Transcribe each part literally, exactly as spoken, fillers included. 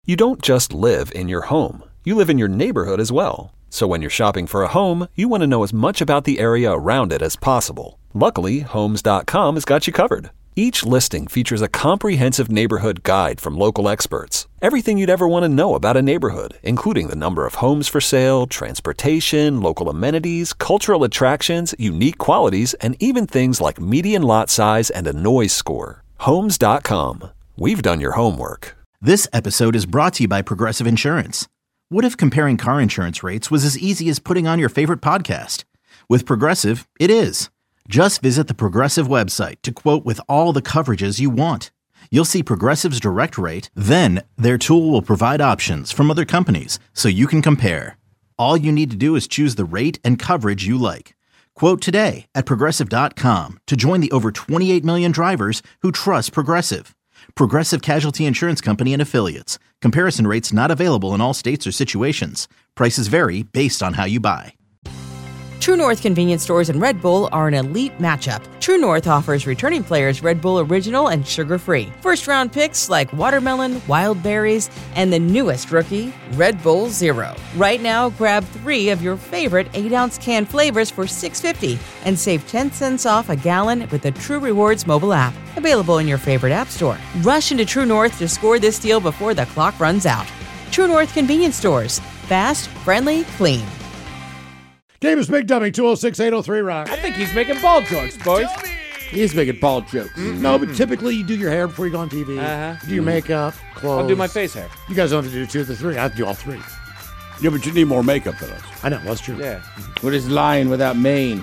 You don't just live in your home. You live in your neighborhood as well. So when you're shopping for a home, you want to know as much about the area around it as possible. Luckily, Homes dot com has got you covered. Each listing features a comprehensive neighborhood guide from local experts. Everything you'd ever want to know about a neighborhood, including the number of homes for sale, transportation, local amenities, cultural attractions, unique qualities, and even things like median lot size and a noise score. Homes dot com. We've done your homework. This episode is brought to you by Progressive Insurance. What if comparing car insurance rates was as easy as putting on your favorite podcast? With Progressive, it is. Just visit the Progressive website to quote with all the coverages you want. You'll see Progressive's direct rate, then their tool will provide options from other companies so you can compare. All you need to do is choose the rate and coverage you like. Quote today at Progressive dot com to join the over twenty-eight million drivers who trust Progressive. Progressive Casualty Insurance Company and Affiliates. Comparison rates not available in all states or situations. Prices vary based on how you buy. True North convenience stores and Red Bull are an elite matchup. True North offers returning players Red Bull Original and sugar-free. First-round picks like watermelon, wild berries, and the newest rookie, Red Bull Zero. Right now, grab three of your favorite eight ounce can flavors for six dollars and fifty cents and save ten cents off a gallon with the True Rewards mobile app. Available in your favorite app store. Rush into True North to score this deal before the clock runs out. True North convenience stores. Fast, friendly, clean. Game is Big Dummy, two oh six, eight oh three, Rock. I think he's making ball jokes, boys. He's making ball jokes. Mm-hmm. No, but typically you do your hair before you go on T V. Uh-huh. You do your makeup, clothes. I'll do my face hair. You guys don't have to do two of the three. I have to do all three. Yeah, but you need more makeup than us. I know, that's true. Yeah. With his lion without mane.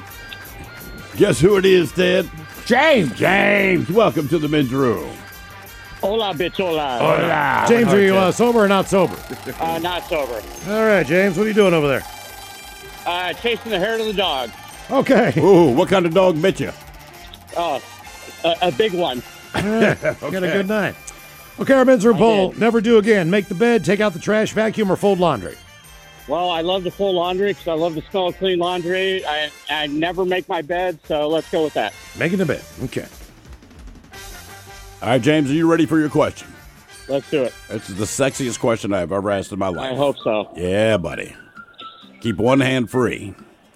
Guess who it is, Ted? James! James! Welcome to the men's room. Hola, bitch, hola. Hola. James, are you uh, sober or not sober? Uh, not sober. All right, James, what are you doing over there? Uh, chasing the hair of the dog. Okay. Ooh, what kind of dog bit you? Oh, a, a big one. Yeah, okay. Got a good night. Okay, our men's room poll. Never do again. Make the bed, take out the trash, vacuum, or fold laundry. Well, I love to fold laundry because I love the smell of clean laundry. I, I never make my bed, so let's go with that. Making the bed. Okay. All right, James, are you ready for your question? Let's do it. This is the sexiest question I've ever asked in my life. I hope so. Yeah, buddy. Keep one hand free.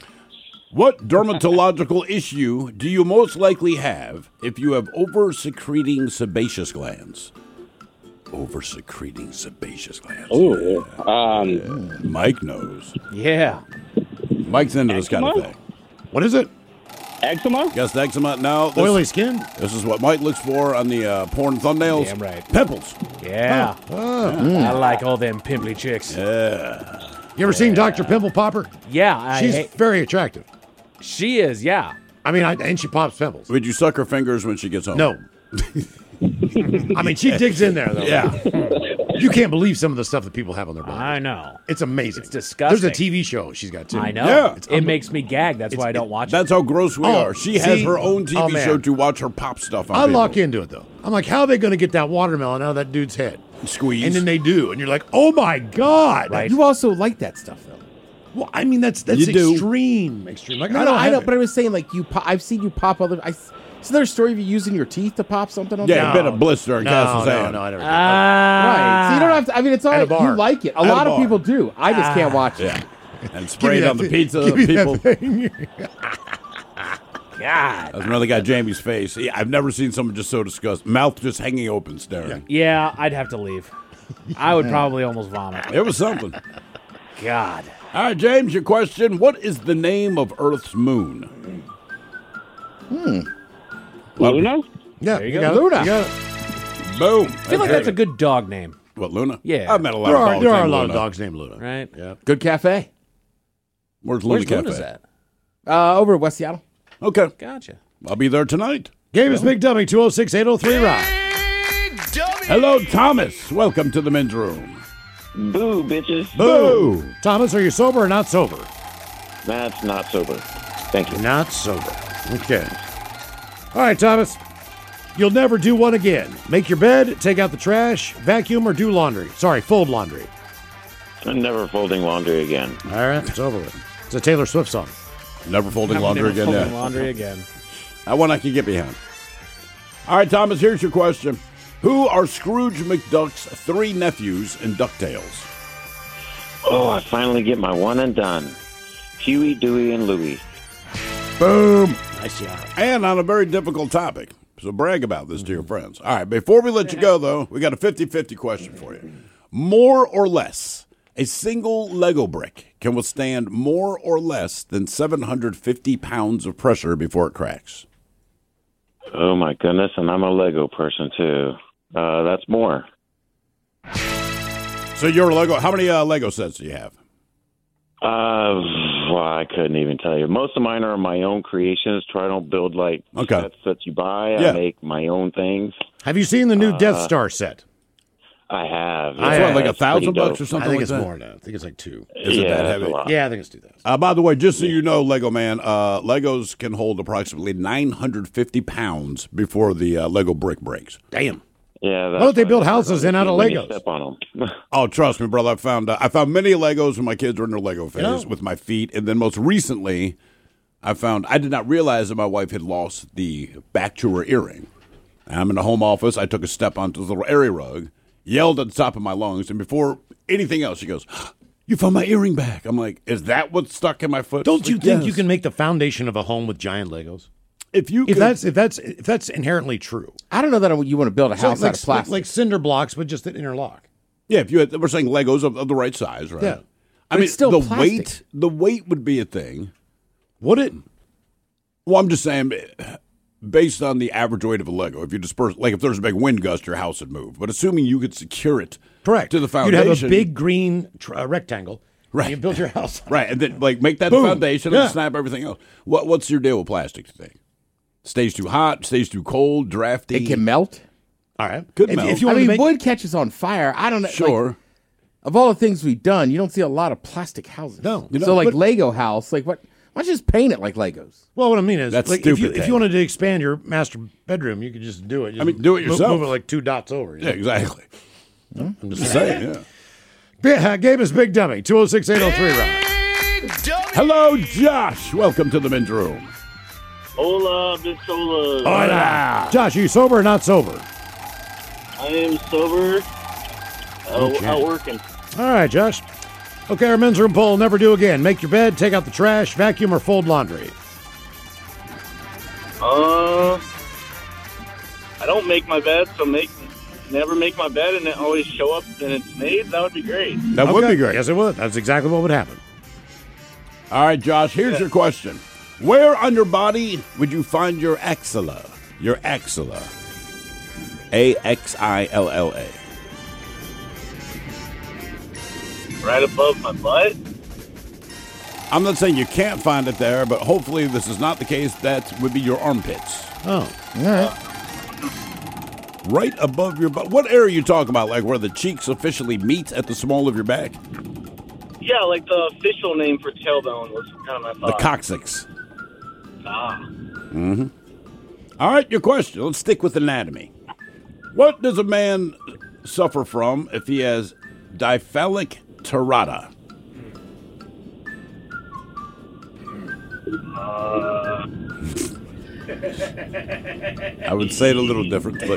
What dermatological issue do you most likely have if you have over-secreting sebaceous glands? Over-secreting sebaceous glands. Ooh. Yeah. Um, Yeah. Mike knows. Yeah. Mike's into this kind of Eczema? thing. What is it? eczema? Guess eczema? No. This, Oily skin? This is what Mike looks for on the uh, porn thumbnails. Damn right. Pimples. Yeah. Oh. I like all them pimply chicks. Yeah. You ever seen Doctor Pimple Popper? Yeah. I She's hate- very attractive. She is, yeah. I mean, I, and she pops pimples. Would you suck her fingers when she gets home? No. I mean, she digs in there, though. Yeah. You can't believe some of the stuff that people have on their bodies. I know. It's amazing. It's disgusting. There's a T V show she's got, too. I know. Yeah. It's it makes me gag. That's why I don't watch That's it. how gross we Oh, are. She has see? her own T V Oh, man. show to watch her pop stuff on I people. lock into it, though. I'm like, how are they going to get that watermelon out of that dude's head? Squeeze. And then they do. And you're like, oh, my God. Right. You also like that stuff, though. Well, I mean, that's that's You do. extreme. Extreme. Like, No, I no, don't I have know, it. but I was saying, like, you. Pop, I've seen you pop other. I, isn't there a story of you using your teeth to pop something on? Yeah, No. a bit of blister and no, Castle no, Sand. no, I never did. Ah. Right. So you don't have to. I mean, it's all At a right. bar. You like it. A At a lot of bar. people do. I just can't watch it. Yeah. And Give me sprayed that on the thing. pizza. Give me People. that thing. God. That's another guy, Jamie's face. Yeah, I've never seen someone just so disgusted. Mouth just hanging open, staring. Yeah, I'd have to leave. I would probably almost vomit. It was something. God. All right, James, your question. What is the name of Earth's moon? Luna? Yeah, There you go. got it. Luna. You got it. Boom. I feel like that's a good dog name, What, Luna? Yeah. I've met a lot There of are, dogs there are a named lot Luna. of dogs named Luna. right? Yeah. Good cafe. Where's Luna Where's Cafe? Luna's at? Uh, over at West Seattle. Okay. Gotcha. I'll be there tonight. Game is Big Dummy, two oh six, eight oh three, Rock. Hello, Thomas. Welcome to the men's room. Boo, bitches. Boo. Thomas, are you sober or not sober? That's not sober. Thank you. Not sober. Okay. All right, Thomas. You'll never do one again. Make your bed, take out the trash, vacuum, or do laundry. Sorry, fold laundry. I'm never folding laundry again. All right, it's over with. It's a Taylor Swift song. Never folding laundry Never again. folding Yeah. laundry again. That one I can get behind. All right, Thomas, here's your question. Who are Scrooge McDuck's three nephews in DuckTales? Oh, I finally get my one and done. Huey, Dewey, and Louie. Boom. Nice job. And on a very difficult topic. So brag about this to your friends. All right, before we let you go, though, we got a fifty-fifty question for you. More or less, a single Lego brick can withstand more or less than seven hundred fifty pounds of pressure before it cracks. Oh, my goodness, and I'm a Lego person, too. Uh, that's more. So you're a Lego. How many uh, Lego sets do you have? Uh, well, I couldn't even tell you. Most of mine are my own creations. Try don't build like okay. sets that you buy. Yeah. I make my own things. Have you seen the new uh, Death Star set? I have. That's yeah, what, like a thousand dope. bucks or something I think like it's that? more now. I think it's like two. Is it yeah, that that's heavy? a lot. Yeah, I think it's two thousand. Uh, by the way, just so you know, Lego Man, uh, Legos can hold approximately nine hundred fifty pounds before the uh, Lego brick breaks. Damn. Yeah. Why don't they build houses in out of when you Legos? Step on them. Oh, trust me, brother. I found uh, I found many Legos when my kids were in their Lego phase Yeah. with my feet, and then most recently, I found I did not realize that my wife had lost the back to her earring. I'm in the home office. I took a step onto this little area rug, yelled at the top of my lungs, and before anything else, she goes, "You found my earring back." I'm like, "Is that what's stuck in my foot?" Don't you Like, think yes. you can make the foundation of a home with giant Legos? If you If could- that's if that's if that's inherently true, I don't know that you want to build a So house like, out of plastic. like, like cinder blocks, but just an interlock. yeah, if you had, we're saying Legos of, of the right size, right? Yeah. I But mean, it's still the plastic. weight, the weight would be a thing. Would it? Well, I'm just saying, based on the average weight of a Lego, if you disperse, like if there's a big wind gust, your house would move. But assuming you could secure it, Correct. to the You'd foundation, have a big green tr- uh, rectangle. Right. And you build your house. right, and then like make that Boom. the foundation Yeah. and snap everything else. What What's your deal with plastic? Do you think? Stays too hot, stays too cold, drafty. it can melt. All right. Could if, melt. if you I want mean, to make, wood catches on fire. I don't know. like, Sure. of all the things we've done, you don't see a lot of plastic houses. No. You know, so like but- Lego house, like what? Why don't you just paint it like Legos? well, what I mean is, That's like, if you stupid, if Ted. you wanted to expand your master bedroom, you could just do it. Just I mean, do it mo- yourself. Move it like two dots over. you Yeah, know? exactly. I'm just saying. Yeah. Yeah, Gabe is Big Dummy. two oh six, eight oh three, Rob. Hello, Josh. Welcome to the men's room. Hola, Big Sola. Hola. Josh, are you sober or not sober? I am sober. Out, out working. All right, Josh. Okay, our men's room poll, never do again. Make your bed, take out the trash, vacuum, or fold laundry. Uh, I don't make my bed, so make never make my bed and then always show up and it's made. That would be great. That would Okay. be great. Yes, it would. That's exactly what would happen. All right, Josh, here's your question. Where on your body would you find your axilla? Your axilla. A X I L L A. Right above my butt. I'm not saying you can't find it there, but hopefully this is not the case. That would be your armpits. Oh. All right. Right above your butt. What area are you talking about? Like where the cheeks officially meet at the small of your back? Yeah, like the official name for tailbone was kind of my The thought. coccyx. Ah. Mm-hmm. All right, your question. Let's stick with anatomy. What does a man suffer from if he has diphthalic terata? Uh, I would say it a little different, but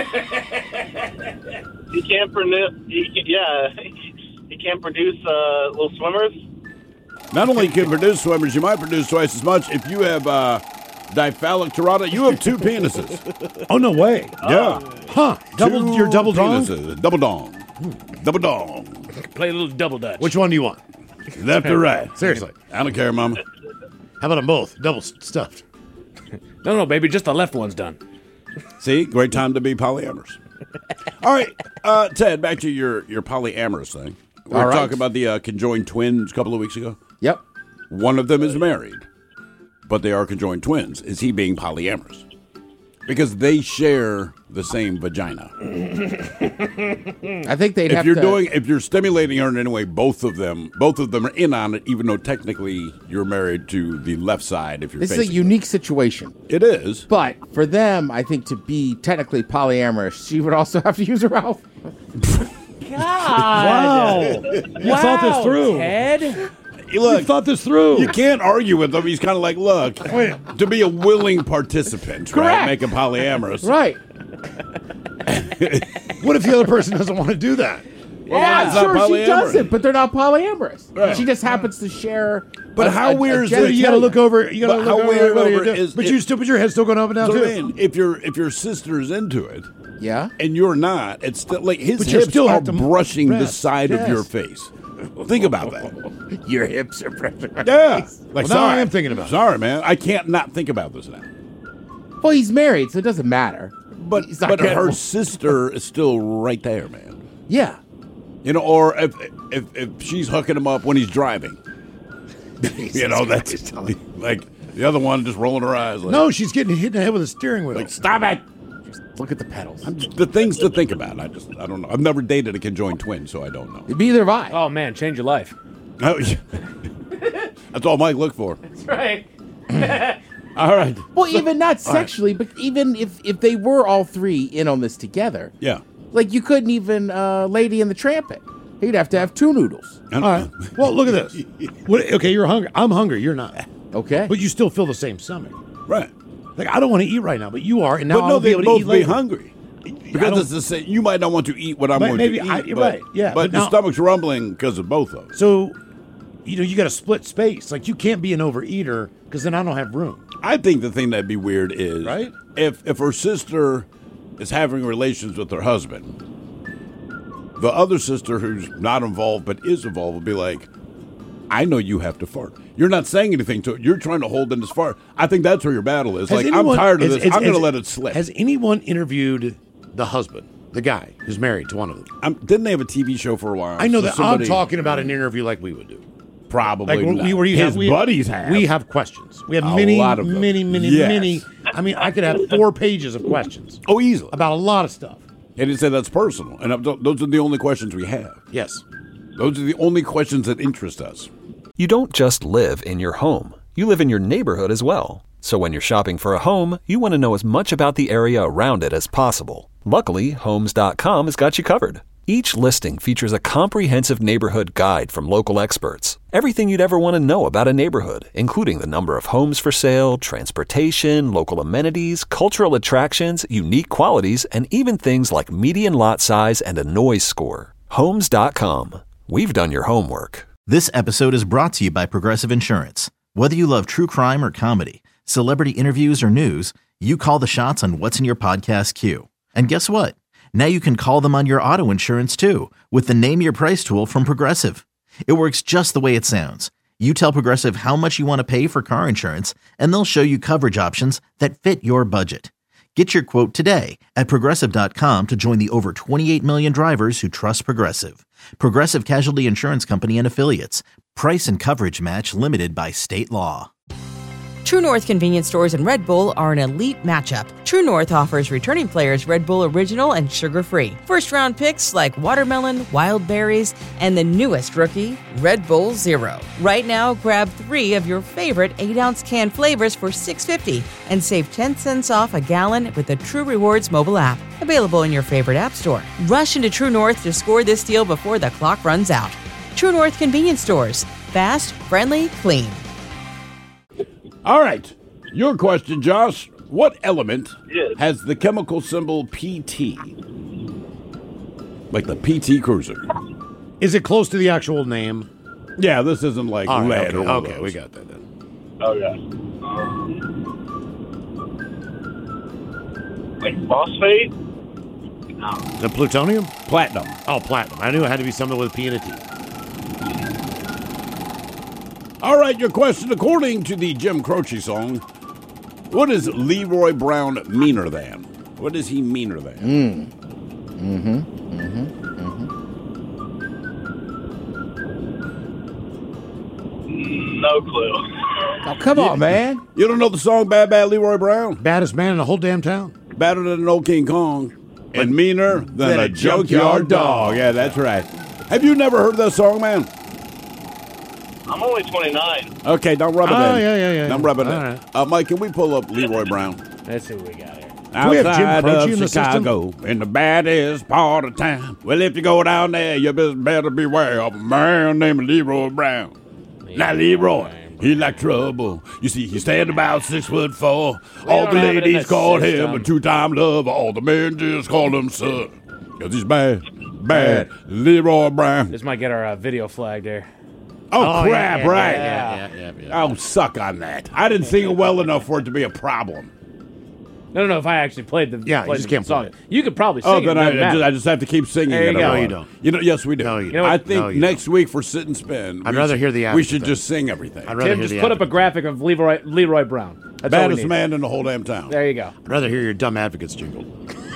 he can't produce. He can, yeah, he can't produce uh, little swimmers. not only can you produce swimmers, you might produce twice as much. If you have uh, diphthalic terata, you have two penises. Oh, no way. Yeah. Huh. Double, Two your double dong? penises. Double dong. Double dong. Play a little double dutch. Which one do you want? Left or right? Seriously. I don't care, Mama. How about them both? Double s- stuffed. No, no, baby, just the left one's done. See, great time to be polyamorous. All right, uh, Ted, back to your, your polyamorous thing. We were All right. talking about the uh, conjoined twins a couple of weeks ago. Yep. One of them is married, but they are conjoined twins. Is he being polyamorous? Because they share the same vagina. I think they'd If have you're to. doing, if you're stimulating her in any way, both of them, both of them are in on it, even though technically you're married to the left side. If you're this is a facing unique situation. it is. But for them, I think to be technically polyamorous, she would also have to use her mouth. Wow. You thought this through. Ted? Look, You thought this through. you can't argue with him. He's kind of like, look, to be a willing participant, right? Correct. Make him polyamorous. Right. What if the other person doesn't want to do that? Well, yeah, it's not sure, she polyamorous. does it, but they're not polyamorous. Right. She just happens to share. But a- how a- weird a is So it? genitalia. you got to look over. You got to But look how over. weird what are you over doing? is but it- you still, but your head's still going up and down So, too. I mean, if your if your sister's into it Yeah. and you're not, it's still like his But you hips still are have to brushing the rest. side of Yes. your face. Think about that. Your hips are pressure. Yeah. Like, Well, now sorry. I am thinking about it. Sorry, man. I can't not think about this now. Well, he's married, so it doesn't matter. But He's not but gonna- her sister is still right there, man. Yeah. You know, or if if if she's hooking him up when he's driving. You know, that's like the other one just rolling her eyes. Like, No, she's getting hit in the head with a steering wheel. like stop it. Look at the pedals. The things to think about. I just I don't know. I've never dated a conjoined twin, so I don't know. Neither have I. Oh man, change your life. Oh, yeah. That's all Mike looked for. That's right. All right. Well, even not sexually, but even if if they were all three in on this together, Yeah. like you couldn't even uh, Lady and the Tramp it. He'd have to have two noodles. All right. Well, look at this. What, okay, you're hungry. I'm hungry. You're not. Okay. But you still feel the same stomach. Right. Like I don't want to eat right now, but you are, and now But I'll no, be they able to both eat be later. hungry. I Because don't- it's the same. You might not want to eat what I'm But going maybe to eat. I- but, right, yeah, But, but the now- stomach's rumbling because of both of them. So, you know, you got to split space. Like you can't be an overeater because then I don't have room. I think the thing that'd be weird is Right? if if her sister is having relations with her husband, the other sister who's not involved but is involved will be like, I know you have to fart. You're not saying anything to it. You're trying to hold in this fart. I think that's where your battle is. Has like, anyone- I'm tired of has- this. has- I'm going to has- let it slip. Has anyone interviewed the husband, the guy who's married to one of them? Um, didn't they have a T V show for a while? I know So that. somebody- I'm talking about an interview like we would do. Probably Like not. we, we, His have, we, buddies have. We have questions. We have A many, lot of them. many, many, Yes. many. I mean, I could have four pages of questions Oh, easily. about a lot of stuff. And he said that's personal. And I'm- those are the only questions we have. Yes. Those are the only questions that interest us. You don't just live in your home, you live in your neighborhood as well. So when you're shopping for a home, you want to know as much about the area around it as possible. Luckily, Homes dot com has got you covered. Each listing features a comprehensive neighborhood guide from local experts. Everything you'd ever want to know about a neighborhood, including the number of homes for sale, transportation, local amenities, cultural attractions, unique qualities, and even things like median lot size and a noise score. Homes dot com. We've done your homework. This episode is brought to you by Progressive Insurance. Whether you love true crime or comedy, celebrity interviews or news, you call the shots on what's in your podcast queue. And guess what? Now you can call them on your auto insurance too with the Name Your Price tool from Progressive. It works just the way it sounds. You tell Progressive how much you want to pay for car insurance, and they'll show you coverage options that fit your budget. Get your quote today at Progressive dot com to join the over twenty-eight million drivers who trust Progressive. Progressive Casualty Insurance Company and Affiliates. Price and coverage match limited by state law. True North convenience stores and Red Bull are an elite matchup. True North offers returning players Red Bull Original and sugar-free. First-round picks like watermelon, wild berries, and the newest rookie, Red Bull Zero. Right now, grab three of your favorite eight-ounce can flavors for six dollars and fifty cents and save ten cents off a gallon with the True Rewards mobile app. Available in your favorite app store. Rush into True North to score this deal before the clock runs out. True North convenience stores. Fast, friendly, clean. All right. Your question, Josh. What element Yes. has the chemical symbol P T? Like the P T Cruiser. Is it close to the actual name? Yeah, this isn't like All right, lead okay, or one of okay, those. we got that then. Oh, yeah. Like phosphate? Is it plutonium? Platinum. Oh, platinum. I knew it had to be something with a P and a T. All right, your question. According to the Jim Croce song, what is Leroy Brown meaner than? What is he meaner than? Mm. Mm-hmm. Mm-hmm. Mm-hmm. No clue. Oh, come on, man. You don't know the song Bad Bad Leroy Brown? Baddest man in the whole damn town. Better than an old King Kong and meaner than, than a a junkyard junkyard dog. dog. Yeah, that's right. Have you never heard that song, man? I'm only twenty-nine. Okay, don't rub it Oh, in. yeah, yeah, yeah. Don't rub it All in. right. Uh, Mike, can we pull up Leroy Brown? Let's see what we got here. Do we have Jim Outside Croce of in the system? Chicago, in the baddest part of town. Well, if you go down there, you best better beware of a man named Leroy Brown. Now, Leroy, He like trouble. You see, he stand about six foot four. We All don't the have it in ladies the called him system. a two-time lover. All the men just called him son. Cause he's bad, bad. Leroy Brown. This might get our uh, video flagged there. Oh, Oh, yeah, crap! yeah, right. yeah, yeah, yeah, yeah. Oh, suck on that. I didn't sing it well enough for it to be a problem. No, no, no. If I actually played the Yeah, you played just the can't song, play it. you could probably sing Oh, it. then it I, doesn't I, just, matter. I just have to keep singing There you it. go. or No, you what? don't. You know, yes, we do. No, you don't. I think No, you next week for sit and spin, I'd we rather should- hear the We advocate should then. just sing everything. I'd rather Tim, hear just the put up a advocate. graphic of Leroy Leroy Brown. That's all we Baddest need. man in the whole damn town. There you go. I'd rather hear your dumb advocates jingle.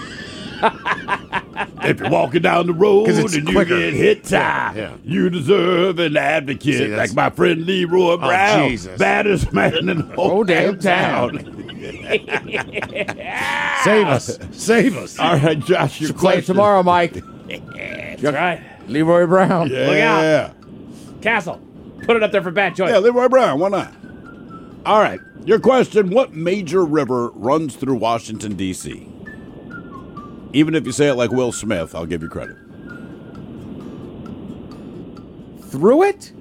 If you're walking down the road 'Cause it's and you quicker. get hit, Yeah, yeah, yeah. you deserve an advocate See, like that's- my friend Leroy Brown, Jesus. baddest man in the whole Oh, damn damn town. Save us. Save us. All right, Josh, your Should play it question. tomorrow, Mike. That's right. Leroy Brown. Yeah. Look out. Castle, put it up there for bad choice. Yeah, Leroy Brown, why not? All right, your question, what major river runs through Washington, D C? Even if you say it like Will Smith, I'll give you credit. Through it?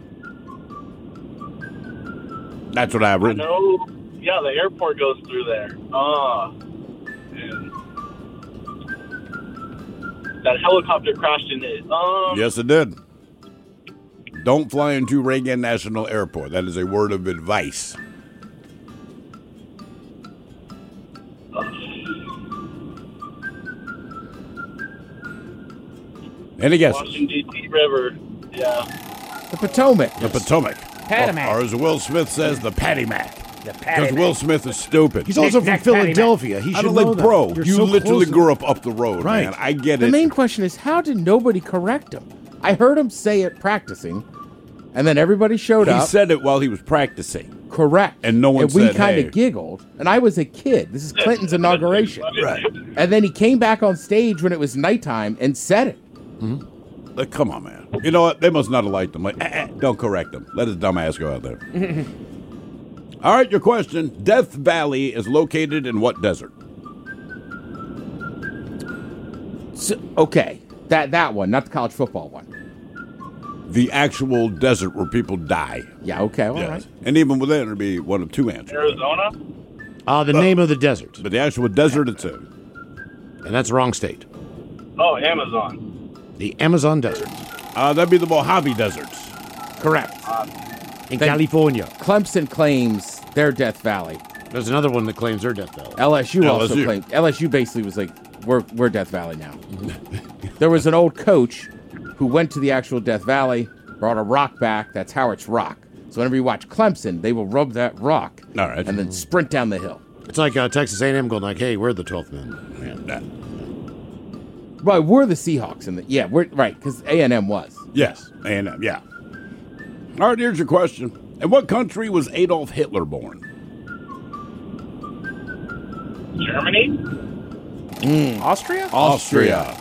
That's what I've I written. know. Yeah, the airport goes through there. Ah. And that helicopter crashed in it. Um, Yes, it did. Don't fly into Reagan National Airport. That is a word of advice. Any guesses? Washington, D C River. Yeah. The Potomac. The Potomac. Patty-Mac. Or, or as Will Smith says, the Patty Mac. The Because Patty Will Smith is stupid. He's also from Knick-knack, patty-mac. Philadelphia. He I should don't know like, that. bro. You're You so literally close. grew up up the road, Right. man. I get The it. main question is, how did nobody correct him? I heard him say it practicing, and then everybody showed he up. said it while he was practicing. Correct. And no one And we said, kind hey. of giggled. And I was a kid. This is Clinton's inauguration. Right. And then he came back on stage when it was nighttime and said it. Like, come on, man. You know what? They must not have liked him. Like, eh, eh, don't correct him. Let his dumb ass go out there. All right, your question. Death Valley is located in what desert? So, okay. That that one, not the college football one. The actual desert where people die. Yeah, okay, all Yes. right. And even within, it'd be one of two answers. Arizona? Uh, the name of the desert. But the actual desert it's in. And that's wrong state. Oh, Amazon. The Amazon Desert. Uh, that'd be the Mojave Deserts. Correct. In Then- California. Clemson claims their Death Valley. There's another one that claims their Death Valley. L S U also L S U. claimed. L S U basically was like, we're, we're Death Valley now. There was an old coach who went to the actual Death Valley, brought a rock back. That's how it's rock. So whenever you watch Clemson, they will rub that rock All right. and then sprint down the hill. It's like uh, Texas A and M going like, hey, we're the twelfth men. Yeah. Right, we're the Seahawks. And the, yeah, we're right, because A and M was. Yes. And uh, yeah. All right, here's your question. In what country was Adolf Hitler born? Germany? Austria? Austria.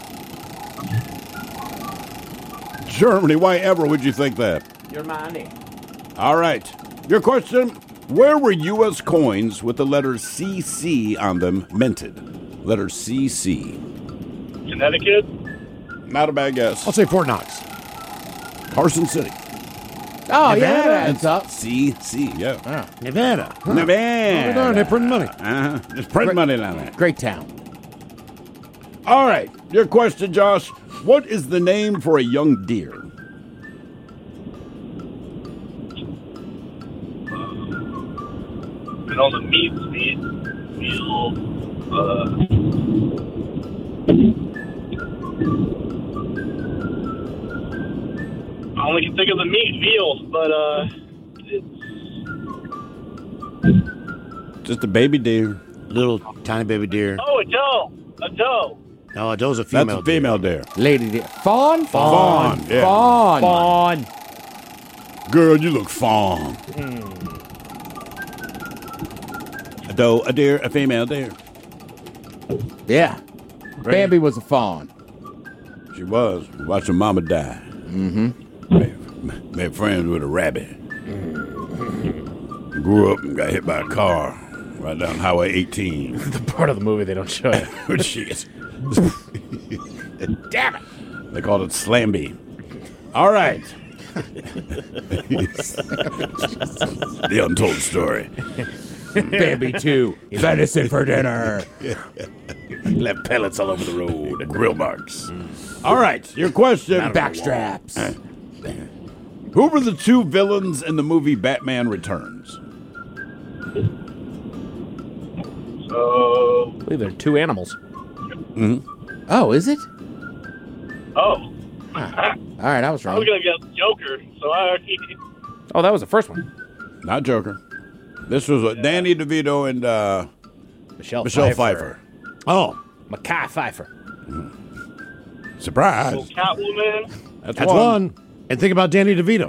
Germany. Why ever would you think that? Your money. All right. Your question. Where were U S coins with the letter C C on them minted? Letter C C. Connecticut? Not a bad guess. I'll say Fort Knox. Carson City. Oh, yeah, Nevada? that adds up. C C. Yeah. Nevada. Huh. Nevada. Oh, darn, they print money. Uh-huh. Just print money down there. Great town. All right. Your question, Josh. What is the name for a young deer? And all the meats, meat, meal, uh, I only can think of the meat, veal, but, uh, it's, Just a baby deer. Little tiny baby deer. oh, a doe, a doe. No, a doe's a female That's a female deer. Lady deer. Fawn? Fawn, yeah. Fawn. Fawn. Girl, you look fawn. A doe, a deer, a female deer. Yeah. Bambi was a fawn. She was watching Mama die. Mm-hmm. Made, made friends with a rabbit. Grew up and got hit by a car right down Highway eighteen. The part of the movie they don't show you. Which is, damn it! They called it Slamby. All right. The untold story. Bambi two, venison for dinner. Left pellets all over the road. Grill marks. All right, your question. Backstraps. Who were the two villains in the movie Batman Returns? So, I believe there are two animals. Mm-hmm. Oh, is it? oh, All right, I was I wrong. was gonna get Joker. So I already. Oh, that was the first one. Not Joker. This was uh, Danny DeVito and uh, Michelle, Michelle Pfeiffer. Pfeiffer. Oh, Mackay Pfeiffer. Surprise. So Catwoman. That's, that's one. And think about Danny DeVito.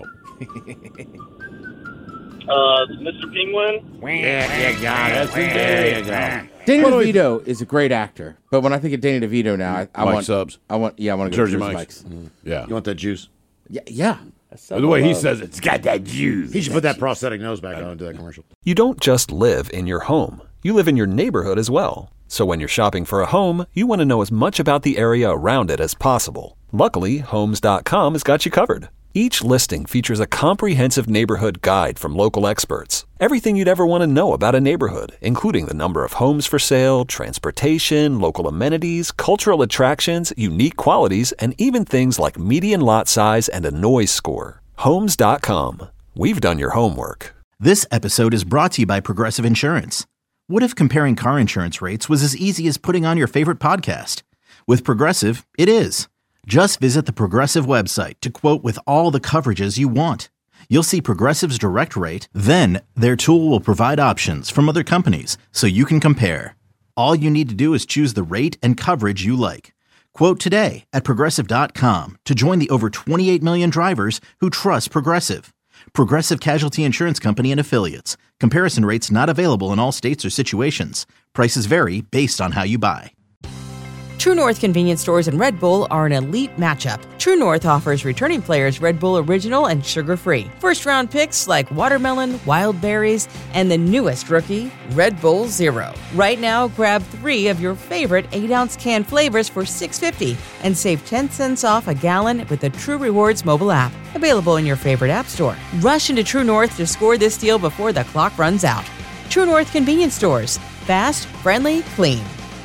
Uh, Mister Penguin. Yeah, you got it. There you go. Danny What do we- DeVito is a great actor, but when I think of Danny DeVito now, I, I Mike want Subs. I want, yeah, I want to go Jersey Jersey Mike's. Mike's. Yeah. You want that juice? Yeah, yeah. By the way he says it, it's got that juice. He should put that prosthetic nose back on into that commercial. You don't just live in your home, you live in your neighborhood as well. So when you're shopping for a home, you want to know as much about the area around it as possible. Luckily, Homes dot com has got you covered. Each listing features a comprehensive neighborhood guide from local experts. Everything you'd ever want to know about a neighborhood, including the number of homes for sale, transportation, local amenities, cultural attractions, unique qualities, and even things like median lot size and a noise score. Homes dot com. We've done your homework. This episode is brought to you by Progressive Insurance. What if comparing car insurance rates was as easy as putting on your favorite podcast? With Progressive, it is. Just visit the Progressive website to quote with all the coverages you want. You'll see Progressive's direct rate, then their tool will provide options from other companies so you can compare. All you need to do is choose the rate and coverage you like. Quote today at Progressive dot com to join the over twenty-eight million drivers who trust Progressive. Progressive Casualty Insurance Company and Affiliates. Comparison rates not available in all states or situations. Prices vary based on how you buy. True North convenience stores and Red Bull are an elite matchup. True North offers returning players Red Bull Original and sugar-free. First-round picks like watermelon, wild berries, and the newest rookie, Red Bull Zero. Right now, grab three of your favorite eight-ounce can flavors for six dollars and fifty cents and save ten cents off a gallon with the True Rewards mobile app. Available in your favorite app store. Rush into True North to score this deal before the clock runs out. True North convenience stores. Fast, friendly, clean.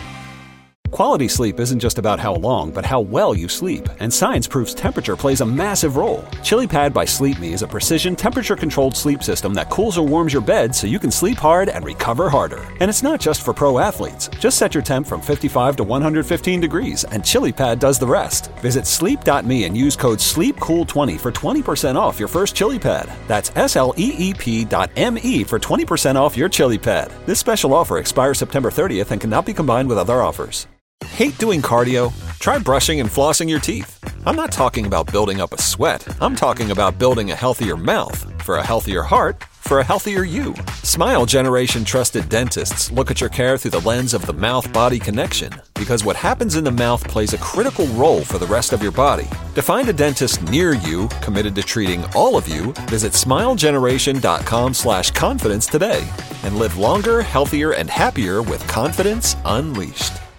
Quality sleep isn't just about how long, but how well you sleep. And science proves temperature plays a massive role. ChiliPad by Sleep Me is a precision temperature-controlled sleep system that cools or warms your bed so you can sleep hard and recover harder. And it's not just for pro athletes. Just set your temp from fifty-five to one hundred fifteen degrees, and ChiliPad does the rest. Visit sleep dot me and use code sleep cool twenty for twenty percent off your first ChiliPad. That's S L E E P dot M E for twenty percent off your ChiliPad. This special offer expires September thirtieth and cannot be combined with other offers. Hate doing cardio? Try brushing and flossing your teeth. I'm not talking about building up a sweat. I'm talking about building a healthier mouth. For a healthier heart, for a healthier you. Smile Generation trusted dentists look at your care through the lens of the mouth-body connection, because what happens in the mouth plays a critical role for the rest of your body. To find a dentist near you committed to treating all of you, visit smilegeneration.com slash confidence today and live longer, healthier, and happier with confidence unleashed.